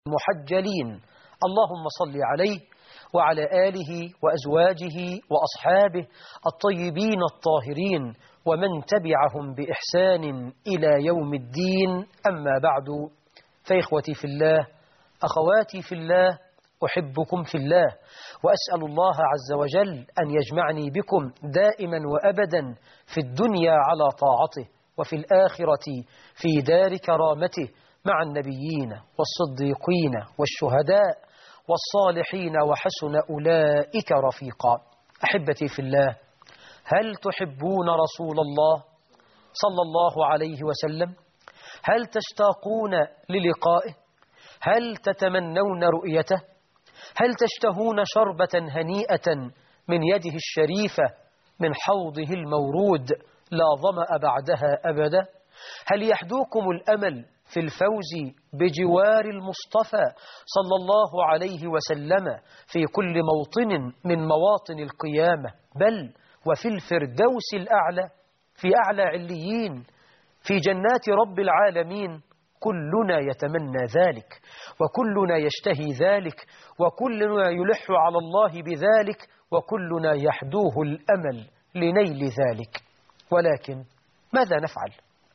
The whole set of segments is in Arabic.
المحجلين، اللهم صل عليه وعلى آله وأزواجه وأصحابه الطيبين الطاهرين ومن تبعهم بإحسان إلى يوم الدين. أما بعد، فإخوتي في الله، أخواتي في الله، أحبكم في الله، وأسأل الله عز وجل أن يجمعني بكم دائما وأبدا في الدنيا على طاعته، وفي الآخرة في دار كرامته مع النبيين والصديقين والشهداء والصالحين وحسن أولئك رفيقا. أحبتي في الله، هل تحبون رسول الله صلى الله عليه وسلم؟ هل تشتاقون للقائه؟ هل تتمنون رؤيته؟ هل تشتهون شربة هنيئة من يده الشريفة من حوضه المورود لا ظمأ بعدها أبدا؟ هل يحدوكم الأمل في الفوز بجوار المصطفى صلى الله عليه وسلم في كل موطن من مواطن القيامة، بل وفي الفردوس الأعلى، في أعلى عليين، في جنات رب العالمين؟ كلنا يتمنى ذلك، وكلنا يشتهي ذلك، وكلنا يلح على الله بذلك، وكلنا يحدوه الأمل لنيل ذلك. ولكن ماذا نفعل؟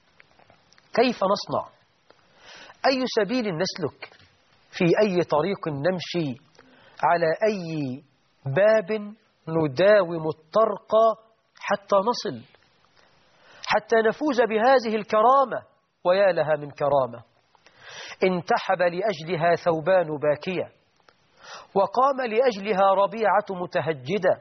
كيف نصنع؟ أي سبيل نسلك؟ في أي طريق نمشي؟ على أي باب نداوم الطرق حتى نصل، حتى نفوز بهذه الكرامة؟ ويا لها من كرامة انتحب لأجلها ثوبان باكية، وقام لأجلها ربيعة متهجدة،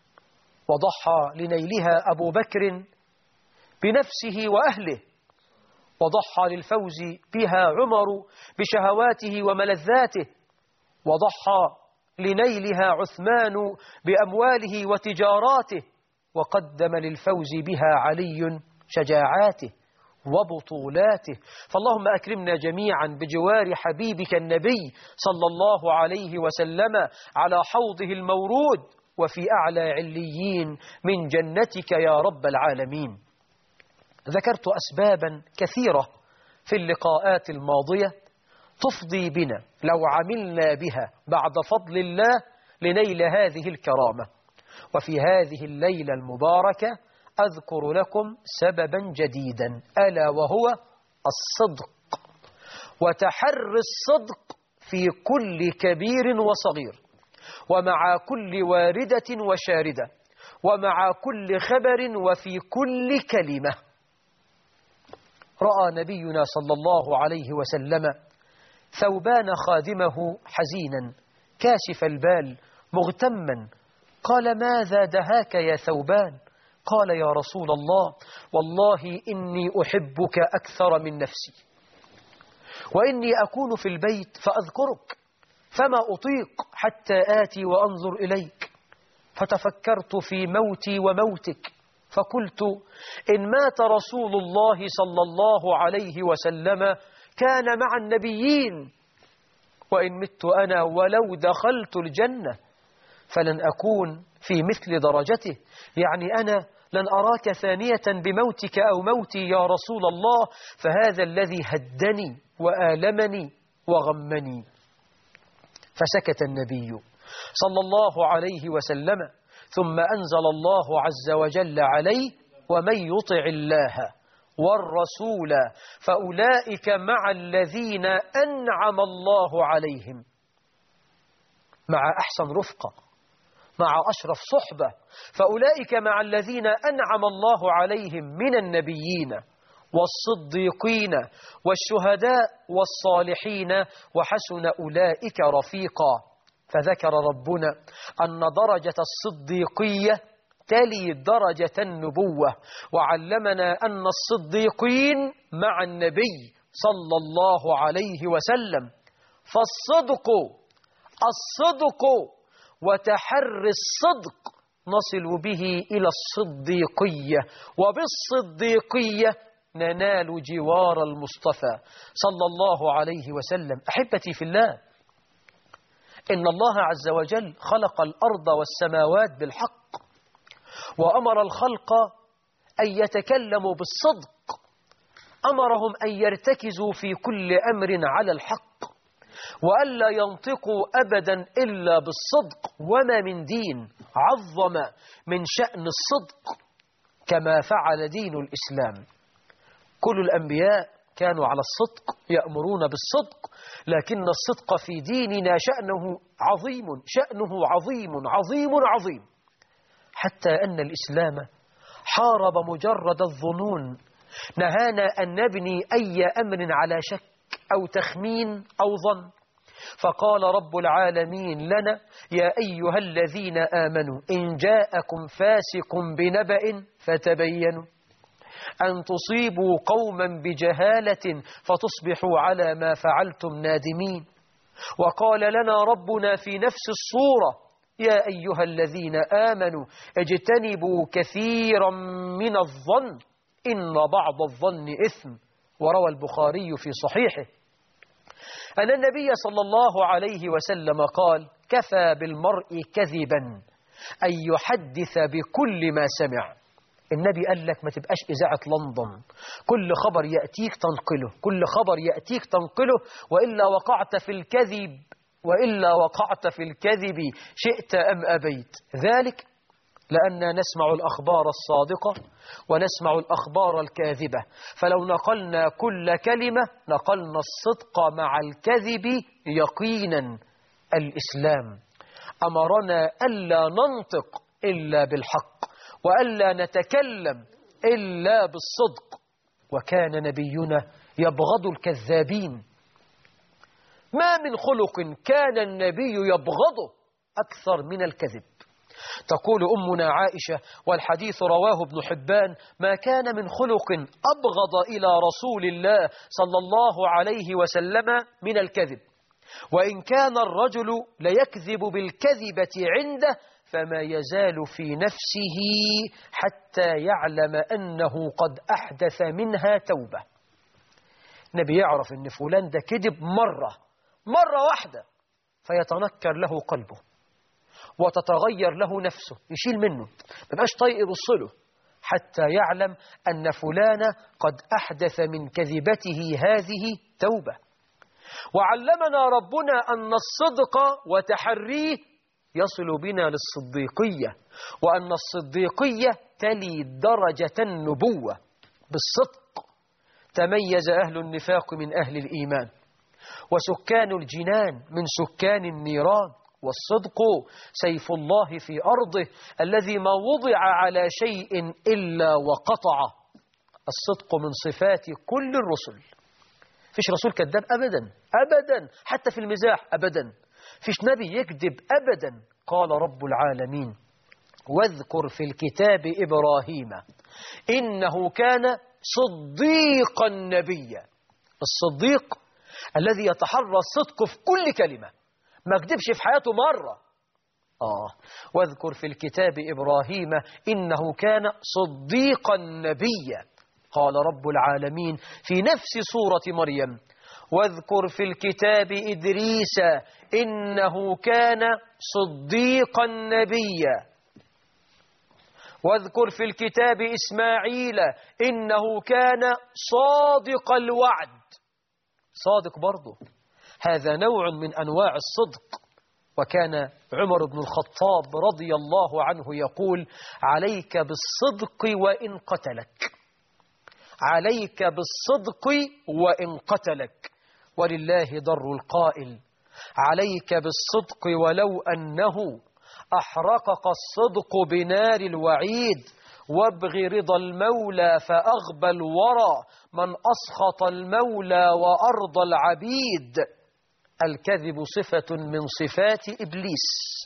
وضحى لنيلها أبو بكر بنفسه وأهله، وضحى للفوز بها عمر بشهواته وملذاته، وضحى لنيلها عثمان بأمواله وتجاراته، وقدم للفوز بها علي شجاعاته وبطولاته. فاللهم أكرمنا جميعا بجوار حبيبك النبي صلى الله عليه وسلم على حوضه المورود وفي أعلى عليين من جنتك يا رب العالمين. ذكرت أسبابا كثيرة في اللقاءات الماضية تفضي بنا لو عملنا بها بعد فضل الله لنيل هذه الكرامة. وفي هذه الليلة المباركة أذكر لكم سببا جديدا، ألا وهو الصدق، وتحري الصدق في كل كبير وصغير، ومع كل واردة وشاردة، ومع كل خبر وفي كل كلمة. رأى نبينا صلى الله عليه وسلم ثوبان خادمه حزينا كاشف البال مغتما، قال: ماذا دهاك يا ثوبان؟ قال: يا رسول الله، والله إني أحبك أكثر من نفسي، وإني أكون في البيت فأذكرك، فما أطيق حتى آتي وأنظر إليك، فتفكرت في موتي وموتك، فقلت: إن مات رسول الله صلى الله عليه وسلم كان مع النبيين، وإن مت أنا ولو دخلت الجنة فلن أكون في مثل درجته، يعني أنا لن أراك ثانية بموتك أو موتي يا رسول الله، فهذا الذي هدني وآلمني وغمني. فسكت النبي صلى الله عليه وسلم، ثم أنزل الله عز وجل عليه: ومن يطع الله والرسول فأولئك مع الذين أنعم الله عليهم، مع أحسن رفقة، مع أشرف صحبة، فأولئك مع الذين أنعم الله عليهم من النبيين والصديقين والشهداء والصالحين وحسن أولئك رفيقا. فذكر ربنا أن درجة الصديقية تلي درجة النبوة، وعلمنا أن الصديقين مع النبي صلى الله عليه وسلم. فالصدق وتحري الصدق نصل به إلى الصديقية، وبالصديقية ننال جوار المصطفى صلى الله عليه وسلم. أحبتي في الله، إن الله عز وجل خلق الأرض والسماوات بالحق، وأمر الخلق أن يتكلموا بالصدق، أمرهم أن يرتكزوا في كل أمر على الحق، وألا ينطقوا أبدا إلا بالصدق، وما من دين عظم من شأن الصدق كما فعل دين الإسلام. كل الأنبياء كانوا على الصدق، يأمرون بالصدق، لكن الصدق في ديننا شأنه عظيم، شأنه عظيم عظيم عظيم، حتى أن الإسلام حارب مجرد الظنون، نهانا أن نبني أي أمر على شك أو تخمين أو ظن. فقال رب العالمين لنا: يا أيها الذين آمنوا إن جاءكم فاسق بنبأ فتبينوا أن تصيبوا قوما بجهالة فتصبحوا على ما فعلتم نادمين. وقال لنا ربنا في نفس الصورة: يا أيها الذين آمنوا اجتنبوا كثيرا من الظن إن بعض الظن إثم. وروى البخاري في صحيحه أن النبي صلى الله عليه وسلم قال: كفى بالمرء كذبا أن يحدث بكل ما سمع. النبي قال لك ما تبقاش إذاعة لندن، كل خبر يأتيك تنقله، كل خبر يأتيك تنقله، وإلا وقعت في الكذب شئت أم أبيت. ذلك لأننا نسمع الأخبار الصادقة ونسمع الأخبار الكاذبة، فلو نقلنا كل كلمة نقلنا الصدق مع الكذب يقينا. الإسلام أمرنا ألا ننطق إلا بالحق، وألا نتكلم إلا بالصدق، وكان نبينا يبغض الكذابين. ما من خلق كان النبي يبغضه أكثر من الكذب. تقول أمنا عائشة والحديث رواه ابن حبان: ما كان من خلق أبغض إلى رسول الله صلى الله عليه وسلم من الكذب، وإن كان الرجل ليكذب بالكذبة عنده فما يزال في نفسه حتى يعلم أنه قد أحدث منها توبة. النبي يعرف أن فلان ده كذب مرة واحدة فيتنكر له قلبه وتتغير له نفسه، يشيل منه، ما بقاش طايق يبصله، حتى يعلم أن فلان قد أحدث من كذبته هذه توبة. وعلمنا ربنا أن الصدق وتحريه يصل بنا للصديقية، وأن الصديقية تلي درجة النبوة. بالصدق تميز أهل النفاق من أهل الإيمان، وسكان الجنان من سكان النيران. والصدق سيف الله في أرضه الذي ما وضع على شيء إلا وقطعه. الصدق من صفات كل الرسل، فيش رسول كذاب أبدا، حتى في المزاح أبدا، فيش نبي يكذب أبدا. قال رب العالمين: واذكر في الكتاب إبراهيم إنه كان صديقا نبيا. الصديق الذي يتحرى الصدق في كل كلمة، ما كذبش في حياته مرة. واذكر في الكتاب إبراهيم إنه كان صديقا نبيا. قال رب العالمين في نفس سورة مريم: واذكر في الكتاب إدريس إنه كان صديقا نبيا. واذكر في الكتاب إسماعيل إنه كان صادق الوعد. صادق برضه، هذا نوع من أنواع الصدق. وكان عمر بن الخطاب رضي الله عنه يقول: عليك بالصدق وإن قتلك، عليك بالصدق وإن قتلك. ولله در القائل: عليك بالصدق ولو أنه أحرقك الصدق بنار الوعيد، وابغ رضا المولى فأغبى الورى من أسخط المولى وأرضى العبيد. الكذب صفة من صفات إبليس،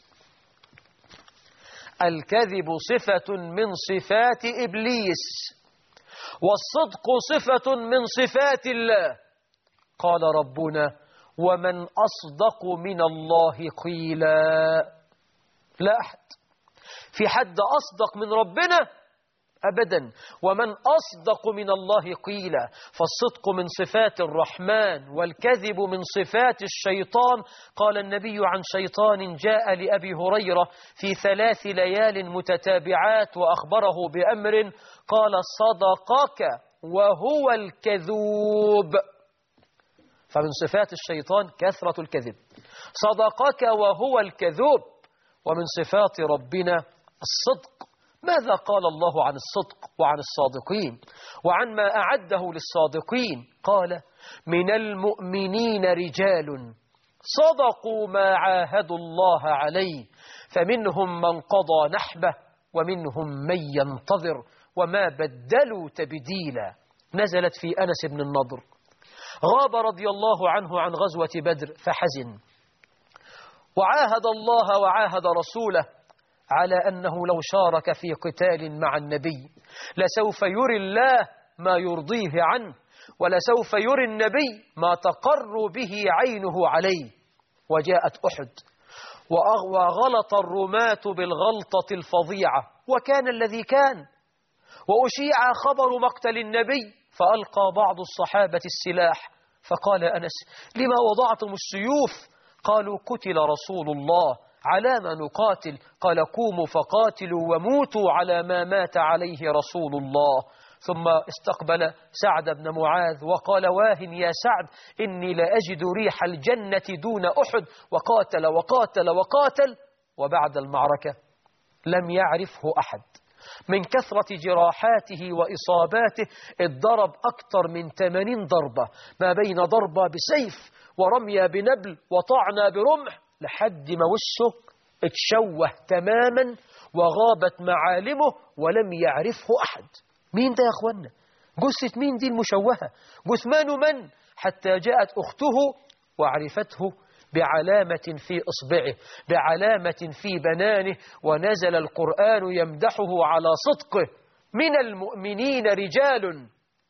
الكذب صفة من صفات إبليس، والصدق صفة من صفات الله. قال ربنا: ومن أصدق من الله قيلا. لا أحد، في حد أصدق من ربنا؟ أبدا. ومن أصدق من الله قيلا. فالصدق من صفات الرحمن، والكذب من صفات الشيطان. قال النبي عن شيطان جاء لأبي هريرة في 3 ليال متتابعات وأخبره بأمر، قال: صدقك وهو الكذوب. فمن صفات الشيطان كثرة الكذب. صدقك وهو الكذوب. ومن صفات ربنا الصدق. ماذا قال الله عن الصدق وعن الصادقين وعن ما أعده للصادقين؟ قال: من المؤمنين رجال صدقوا ما عاهدوا الله عليه فمنهم من قضى نحبه ومنهم من ينتظر وما بدلوا تبديلا. نزلت في أنس بن النضر، غاب رضي الله عنه عن غزوة بدر فحزن، وعاهد الله وعاهد رسوله على أنه لو شارك في قتال مع النبي لسوف يري الله ما يرضيه عنه، ولسوف يري النبي ما تقر به عينه عليه. وجاءت أحد وغلط الرماة بالغلطة الفظيعة، وكان الذي كان، وأشيع خبر مقتل النبي، فألقى بعض الصحابة السلاح، فقال أنس: لما وضعتم السيوف؟ قالوا: قتل رسول الله، على ما نقاتل؟ قال: قوموا فقاتلوا وموتوا على ما مات عليه رسول الله. ثم استقبل سعد بن معاذ وقال: واهن يا سعد، إني لأجد ريح الجنة دون أحد. وقاتل وقاتل وقاتل، وبعد المعركة لم يعرفه أحد. من كثرة جراحاته وإصاباته اتضرب أكثر من 80 ضربة، ما بين ضربة بسيف ورمية بنبل وطعنة برمح، لحد ما وشه اتشوه تماما وغابت معالمه ولم يعرفه أحد. مين ده يا أخوانا؟ جثة مين دي المشوهة؟ جثمان من؟ حتى جاءت أخته وعرفته بعلامة في إصبعه، بعلامة في بنانه، ونزل القرآن يمدحه على صدقه: من المؤمنين رجال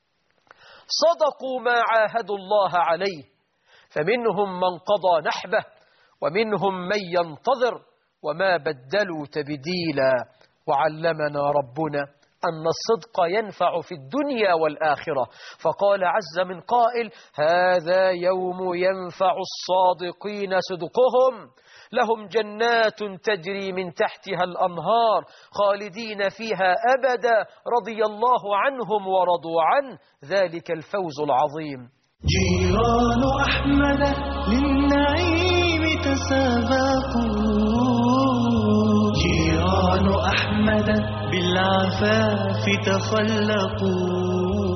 صدقوا ما عاهدوا الله عليه فمنهم من قضى نحبه ومنهم من ينتظر وما بدلوا تبديلا. وعلمنا ربنا أن الصدق ينفع في الدنيا والآخرة، فقال عز من قائل: هذا يوم ينفع الصادقين صدقهم، لهم جنات تجري من تحتها الأنهار خالدين فيها أبدا، رضي الله عنهم ورضوا عنه، ذلك الفوز العظيم. جيران أحمد للنعيم تسابقوا، جيران أحمد بالعفاف تخلقوا.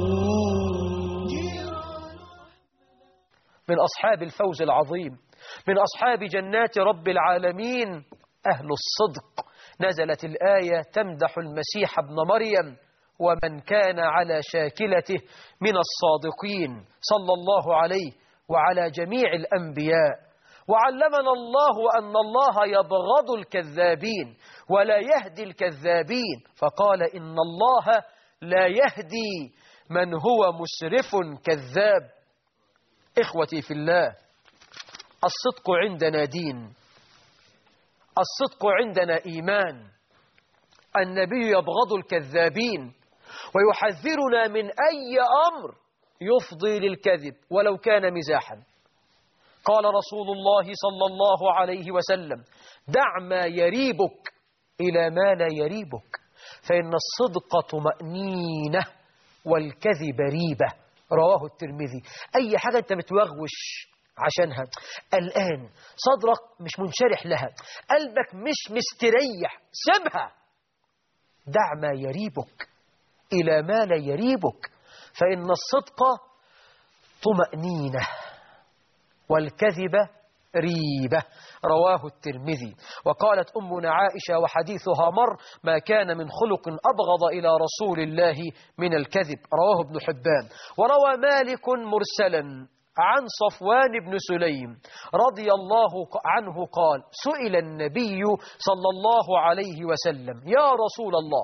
من أصحاب الفوز العظيم، من أصحاب جنات رب العالمين أهل الصدق. نزلت الآية تمدح المسيح ابن مريم ومن كان على شاكلته من الصادقين صلى الله عليه وعلى جميع الأنبياء. وعلمنا الله أن الله يبغض الكذابين ولا يهدي الكذابين، فقال: إن الله لا يهدي من هو مسرف كذاب. إخوتي في الله، الصدق عندنا دين، الصدق عندنا إيمان. النبي يبغض الكذابين ويحذرنا من أي أمر يفضي للكذب ولو كان مزاحا. قال رسول الله صلى الله عليه وسلم: دع ما يريبك إلى ما لا يريبك، فإن الصدق طمأنينة والكذب ريبة. رواه الترمذي. أي حاجة أنت متوغوش عشانها، الآن صدرك مش منشرح لها، قلبك مش مستريح، سيبها. دع ما يريبك إلى ما لا يريبك، فإن الصدق طمأنينة والكذب ريبة. رواه الترمذي. وقالت أمنا عائشة وحديثها مر: ما كان من خلق أبغض إلى رسول الله من الكذب. رواه ابن حبان. وروى مالك مرسلا عن صفوان بن سليم رضي الله عنه قال: سئل النبي صلى الله عليه وسلم: يا رسول الله،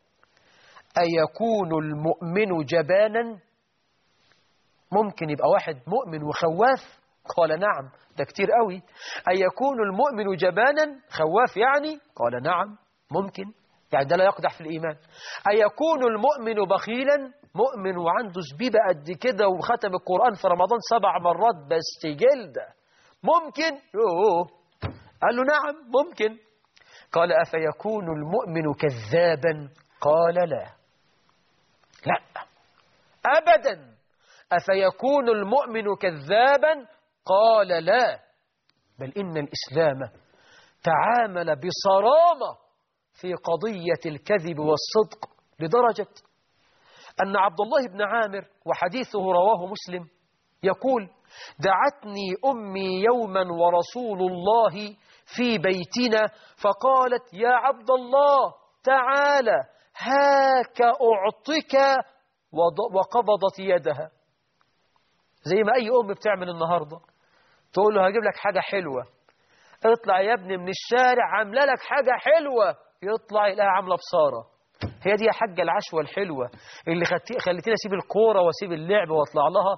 أيكون المؤمن جبانا؟ ممكن يبقى واحد مؤمن وخواف؟ قال: نعم. ده كتير قوي. أيكون المؤمن جبانا خواف يعني؟ قال: نعم ممكن، يعني ده لا يقدح في الإيمان. أيكون المؤمن بخيلا؟ مؤمن وعنده زبيبة قد كده وختم القرآن في رمضان 7 مرات بس جلدة، ممكن؟ قال له: نعم ممكن. قال: أفيكون المؤمن كذابا؟ قال: لا، لا أبدا. أفيكون المؤمن كذابا؟ قال لا، بل إن الإسلام تعامل بصرامة في قضية الكذب والصدق، لدرجة أن عبد الله بن عامر وحديثه رواه مسلم يقول: دعتني أمي يوما ورسول الله في بيتنا فقالت: يا عبد الله تعالى هاك أعطك، وقبضت يدها. زي ما أي أم بتعمل النهاردة، تقول له هجيب لك حاجة حلوة، اطلع يا ابني من الشارع عامله لك حاجة حلوة، يطلع يلاقيها عاملة بصارة. هي دي يا حاجة العشوة الحلوة اللي خليتيني أسيب الكورة وأسيب اللعب وأطلع لها؟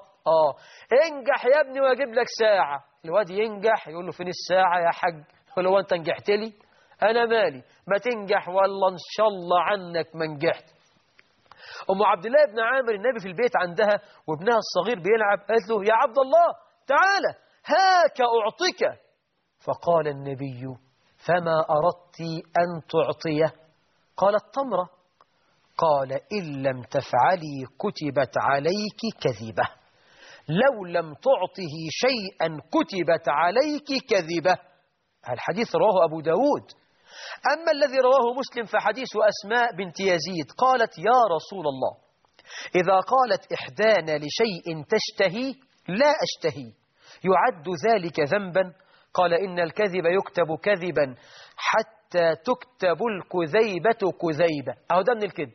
انجح يا ابني وأجيب لك ساعة. الواد ينجح، يقول له فين الساعة يا حاج؟ يقول له أنت نجحت لي؟ أنا مالي، ما تنجح والله إن شاء الله عنك ما نجحت. أم عبد الله بن عامر النبي في البيت عندها وابنها الصغير بيلعب، قالت له: يا عبد الله تعالى هاك أعطيك. فقال النبي: فما أردت أن تعطيه؟ قالت: تمرة. قال: إن لم تفعلي كتبت عليك كذبة، لو لم تعطه شيئا كتبت عليك كذبة. الحديث رواه أبو داود. أما الذي رواه مسلم فحديث أسماء بنت يزيد قالت: يا رسول الله، إذا قالت إحدانا لشيء تشتهي لا أشتهي، يعد ذلك ذنبا؟ قال: إن الكذب يكتب كذبا حتى تكتب الكذيبة كذيبة. أهو ده من الكذب.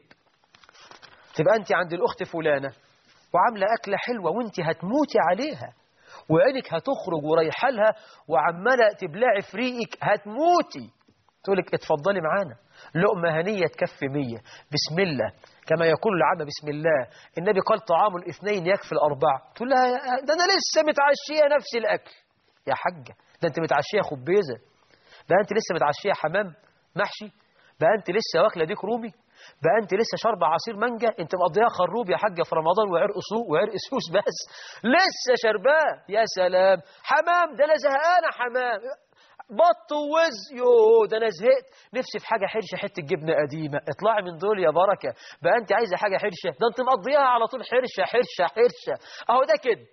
تبقى أنت عند الأخت فلانة وعاملة أكلة حلوة وأنت هتموتي عليها، وعينك هتخرج ورايحة لها وعمالة تبلعي في ريقك، هتموتي. تقولك: اتفضلي معانا، لقمة هنية تكفي 100، بسم الله، كما يقول العامة بسم الله. النبي قال: طعام الاثنين يكفي الأربعة. تقول لها: ده أنا لسه متعشية نفس الأكل. يا حاجة، ده أنت متعشية خبيزة، ده أنت لسه متعشية حمام محشي، ده أنت لسه واكلة ديك رومي، ده أنت لسه شاربة عصير مانجا، أنت مقضيها خروب يا حاجة في رمضان وعرق سوق وعرق سوس بس لسه شارباه. يا سلام، حمام، ده أنا زهقانة حمام، بط ووز، يو ده أنا زهقت، نفسي في حاجة حرشة، حتة جبنة قديمة. اطلعي من دول يا بركة، بقى أنت عايزة حاجة حرشة؟ ده أنت مقضيها على طول حرشة حرشة حرشة. أهو ده كده.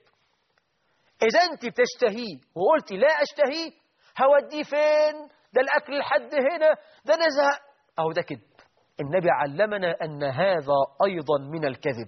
إذا أنت بتشتهيه وقلتي لا أشتهيه، هوديه فين؟ ده الأكل لحد هنا، ده أنا زهق. أهو ده كده. النبي علمنا أن هذا أيضا من الكذب،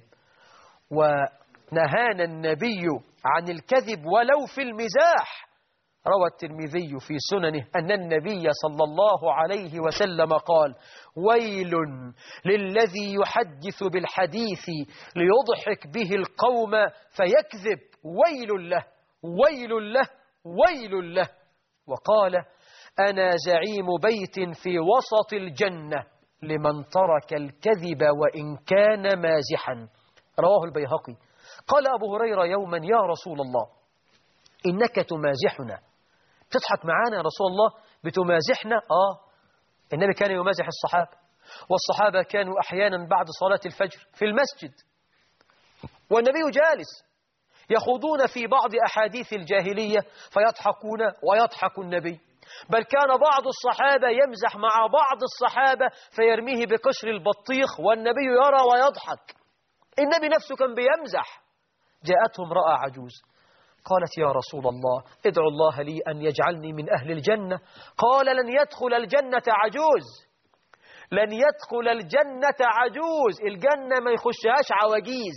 ونهانا النبي عن الكذب ولو في المزاح. روى الترمذي في سننه أن النبي صلى الله عليه وسلم قال: ويل للذي يحدث بالحديث ليضحك به القوم فيكذب، ويل له ويل له ويل له. وقال: أنا زعيم بيت في وسط الجنة لمن ترك الكذب وإن كان مازحا. رواه البيهقي. قال أبو هريرة يوما: يا رسول الله، إنك تمازحنا، تضحك معانا يا رسول الله، بتمازحنا؟ النبي كان يمازح الصحابة، والصحابة كانوا أحيانا بعد صلاة الفجر في المسجد والنبي جالس، يخوضون في بعض أحاديث الجاهلية فيضحكون ويضحك النبي، بل كان بعض الصحابة يمزح مع بعض الصحابة فيرميه بقشر البطيخ والنبي يرى ويضحك. النبي نفسه كان بيمزح. جاءتهم امرأة عجوز قالت: يا رسول الله، ادعو الله لي أن يجعلني من أهل الجنة. قال: لن يدخل الجنة عجوز، لن يدخل الجنة عجوز، الجنة ما يخشهاش عواجيز.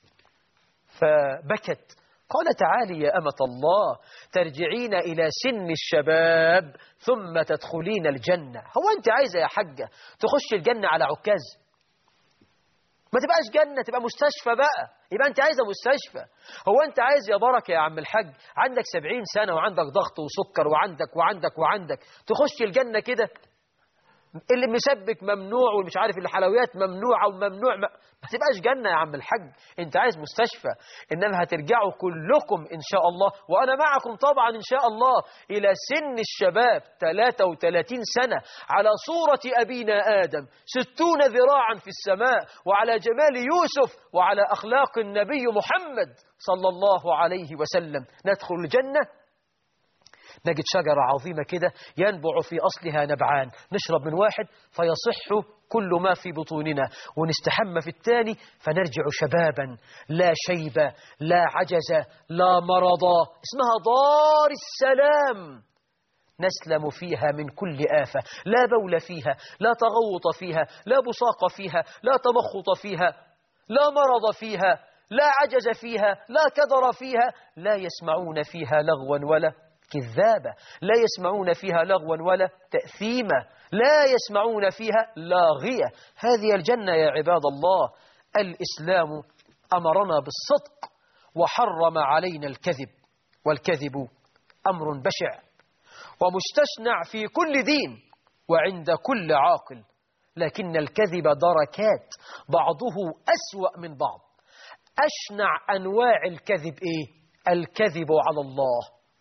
فبكت. قال: تعالي يا أمة الله، ترجعين إلى سن الشباب ثم تدخلين الجنة. هو أنت عايزة يا حجة تخش الجنة على عكاز؟ ما تبقاش جنة، تبقى مستشفى بقى، يبقى أنت عايزة مستشفى. هو أنت عايز يا بركة يا عم الحج عندك 70 سنة وعندك ضغط وسكر وعندك تخش الجنة كده؟ اللي مسبك ممنوع والمش عارف الحلويات ممنوعة وممنوع ما تبقاش جنة يا عم الحج. انت عايز مستشفى. انما هترجعوا كلكم ان شاء الله، وانا معكم طبعا ان شاء الله، الى سن الشباب 33 سنة على صورة ابينا ادم 60 ذراعا في السماء، وعلى جمال يوسف وعلى اخلاق النبي محمد صلى الله عليه وسلم. ندخل الجنة نجد شجرة عظيمة كده ينبع في أصلها نبعان، نشرب من واحد فيصح كل ما في بطوننا، ونستحمى في الثاني فنرجع شبابا لا شيب لا عجز لا مرض. اسمها دار السلام، نسلم فيها من كل آفة، لا بول فيها، لا تغوط فيها، لا بصاق فيها، لا تمخط فيها، لا مرض فيها، لا عجز فيها، لا كدر فيها، لا يسمعون فيها لغوا ولا كذابة، لا يسمعون فيها لغوا ولا تأثيما، لا يسمعون فيها لاغية. هذه الجنة يا عباد الله. الإسلام أمرنا بالصدق وحرم علينا الكذب، والكذب أمر بشع ومستشنع في كل دين وعند كل عاقل، لكن الكذب دركات، بعضه أسوأ من بعض. أشنع أنواع الكذب إيه؟ الكذب على الله.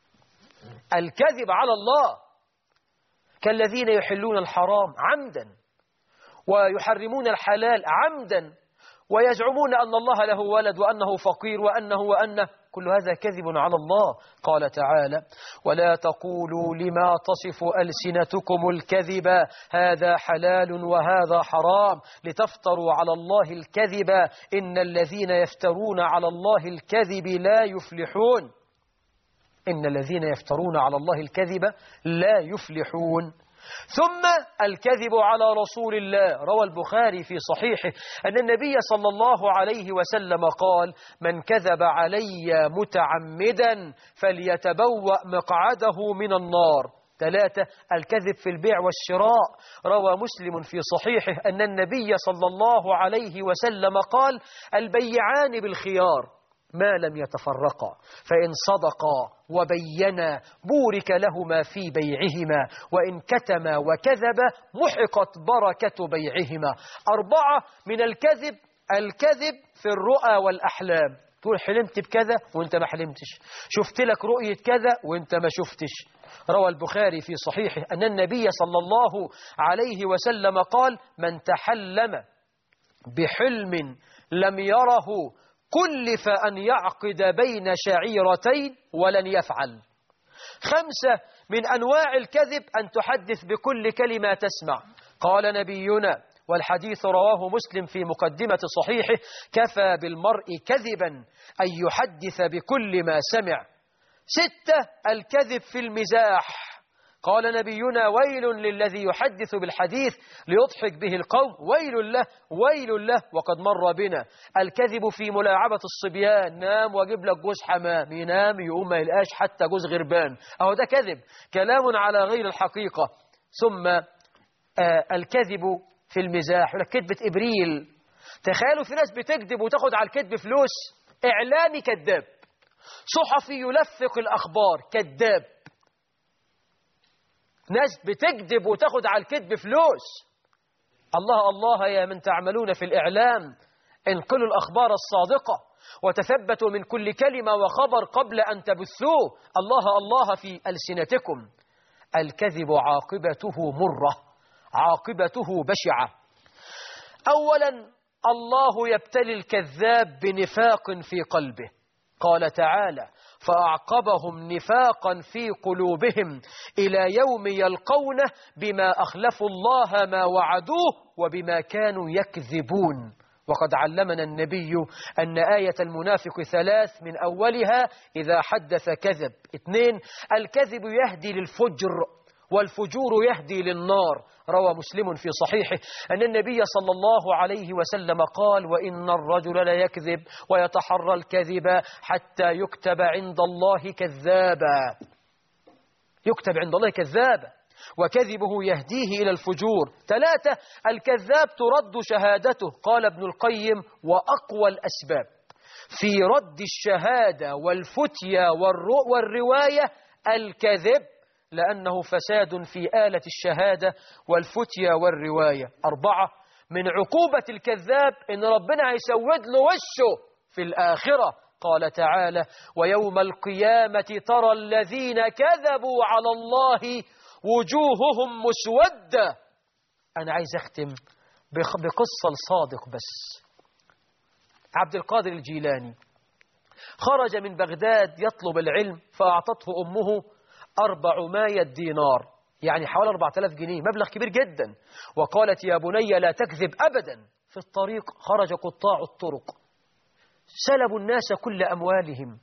الكذب على الله كالذين يحلون الحرام عمدا ويحرمون الحلال عمدا ويزعمون أن الله له ولد وأنه فقير وأنه كل هذا كذب على الله. قال تعالى: ولا تقولوا لما تصف ألسنتكم الكذب هذا حلال وهذا حرام لتفتروا على الله الكذب إن الذين يفترون على الله الكذب لا يفلحون. إن الذين يفترون على الله الكذب لا يفلحون. ثم الكذب على رسول الله. روى البخاري في صحيحه أن النبي صلى الله عليه وسلم قال: من كذب علي متعمدا فليتبوأ مقعده من النار. 3. الكذب في البيع والشراء. روى مسلم في صحيحه أن النبي صلى الله عليه وسلم قال: البيعان بالخيار ما لم يتفرقا، فإن صدقا وبينا بورك لهما في بيعهما، وإن كتما وكذبا محقت بركة بيعهما. 4 من الكذب: الكذب في الرؤى والأحلام. تقول حلمت بكذا وانت ما حلمتش، شفت لك رؤية كذا وانت ما شفتش. روى البخاري في صحيحه أن النبي صلى الله عليه وسلم قال: من تحلم بحلم لم يره كلف أن يعقد بين شعيرتين ولن يفعل. 5 من أنواع الكذب أن تحدث بكل كلمة تسمع. قال نبينا، والحديث رواه مسلم في مقدمة صحيحه: كفى بالمرء كذبا أن يحدث بكل ما سمع. 6 الكذب في المزاح. قال نبينا: ويل للذي يحدث بالحديث ليضحك به القوم، ويل له ويل له. وقد مر بنا الكذب في ملاعبة الصبيان. نام واجيب لك جوز حمام، ينام يقوم ما يلقاش حتى جوز غربان، أهو ده كذب، كلام على غير الحقيقة. ثم الكذب في المزاح. يقول لك كذبة إبريل. تخيلوا في ناس بتكذب وتاخد على الكذب فلوس. إعلامي كذاب، صحفي يلفق الأخبار كذاب، ناس بتكذب وتاخد على الكذب فلوس. الله الله يا من تعملون في الإعلام، انقلوا الأخبار الصادقة وتثبتوا من كل كلمة وخبر قبل أن تبثوه. الله الله في ألسنتكم. الكذب عاقبته مرة، عاقبته بشعة. أولا الله يبتلي الكذاب بنفاق في قلبه. قال تعالى: فأعقبهم نفاقا في قلوبهم إلى يوم يلقونه بما أخلفوا الله ما وعدوه وبما كانوا يكذبون. وقد علمنا النبي أن آية المنافق 3 من أولها: إذا حدث كذب. 2 الكذب يهدي للفجر والفجور يهدي للنار. روى مسلم في صحيحه أن النبي صلى الله عليه وسلم قال: وإن الرجل ليكذب ويتحرى الكذب حتى يكتب عند الله كذابا. يكتب عند الله كذابا، وكذبه يهديه إلى الفجور. 3 الكذاب ترد شهادته. قال ابن القيم: وأقوى الأسباب في رد الشهادة والفتية والرواية الكذب، لأنه فساد في آلة الشهادة والفتية والرواية. 4 من عقوبة الكذاب إن ربنا هيسود له وشه في الآخرة. قال تعالى: ويوم القيامة ترى الذين كذبوا على الله وجوههم مسودة. أنا عايز أختم بقصة الصادق بس. عبد القادر الجيلاني خرج من بغداد يطلب العلم، فأعطته أمه 400 دينار، يعني حوالي 4000 جنيه، مبلغ كبير جدا. وقالت يا بني لا تكذب أبدا. في الطريق خرج قطاع الطرق سلبوا الناس كل أموالهم،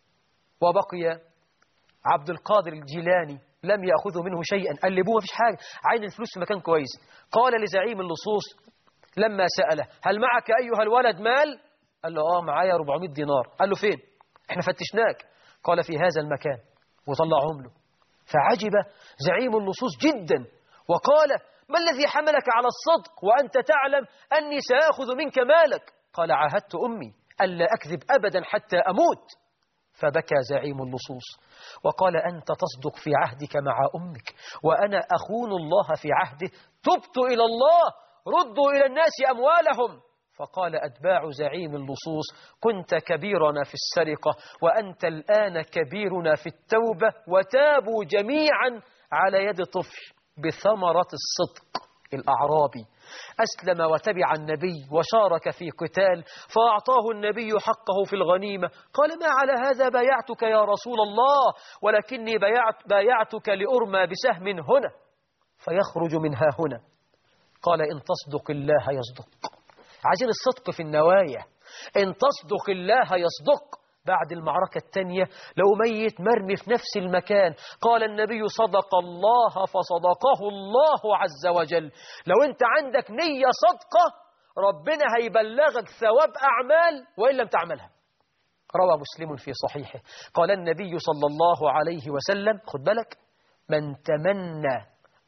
وبقي عبد القادر الجيلاني لم يأخذوا منه شيئا، قلبوه ما فيش حاجة، عين الفلوس في مكان كويس. قال لزعيم اللصوص لما سأله هل معك أيها الولد مال؟ قال له معايا 400 دينار. قال له فين؟ احنا فتشناك. قال في هذا المكان، وطلعهم له. فعجب زعيم اللصوص جدا وقال ما الذي حملك على الصدق وأنت تعلم أني سأخذ منك مالك؟ قال عاهدت أمي ألا أكذب أبدا حتى أموت. فبكى زعيم اللصوص وقال أنت تصدق في عهدك مع أمك وأنا أخون الله في عهده، تبت إلى الله، ردوا إلى الناس أموالهم. فقال أتباع زعيم اللصوص كنت كبيرنا في السرقة وأنت الآن كبيرنا في التوبة، وتابوا جميعا على يد طفل بثمرة الصدق. الأعرابي أسلم وتبع النبي وشارك في قتال، فأعطاه النبي حقه في الغنيمة. قال ما على هذا بايعتك يا رسول الله، ولكني بايعتك لأرمى بسهم هنا فيخرج منها هنا. قال إن تصدق الله يصدق. عايزين الصدق في النوايا، إن تصدق الله يصدق. بعد المعركة الثانية لو ميت مرمي في نفس المكان، قال النبي صدق الله فصدقه الله عز وجل. لو أنت عندك نية صدقة ربنا هيبلغك ثواب أعمال وإن لم تعملها. روى مسلم في صحيحه قال النبي صلى الله عليه وسلم خد بالك من تمنى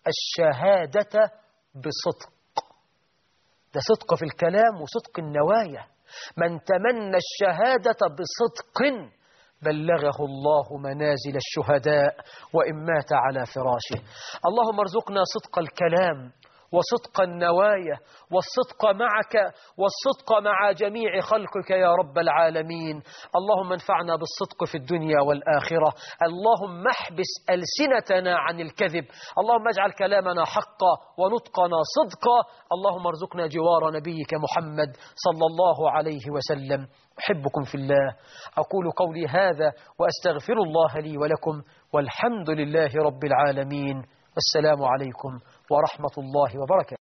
الشهادة بصدق، ده صدق في الكلام وصدق النوايا. من تمنى الشهادة بصدق بلغه الله منازل الشهداء وإن مات على فراشه. اللهم ارزقنا صدق الكلام وصدق النوايا والصدق معك والصدق مع جميع خلقك يا رب العالمين. اللهم انفعنا بالصدق في الدنيا والآخرة. اللهم احبس ألسنتنا عن الكذب. اللهم اجعل كلامنا حقا ونطقنا صدقا. اللهم ارزقنا جوار نبيك محمد صلى الله عليه وسلم. أحبكم في الله. أقول قولي هذا وأستغفر الله لي ولكم، والحمد لله رب العالمين. والسلام عليكم ورحمة الله وبركاته.